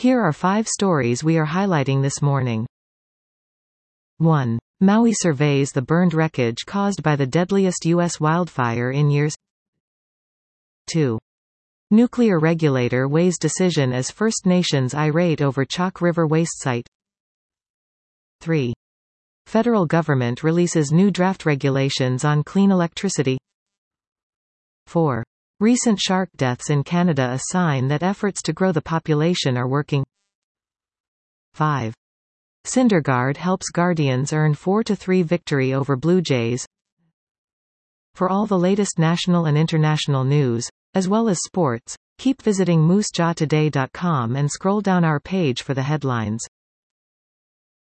Here are 5 stories we are highlighting this morning. 1. Maui surveys the burned wreckage caused by the deadliest U.S. wildfire in years. 2. Nuclear regulator weighs decision as First Nations irate over Chalk River waste site. 3. Federal government releases new draft regulations on clean electricity. 4. Recent shark deaths in Canada a sign that efforts to grow the population are working. 5. Syndergaard helps Guardians earn 4-3 victory over Blue Jays. For all the latest national and international news, as well as sports, keep visiting moosejawtoday.com and scroll down our page for the headlines.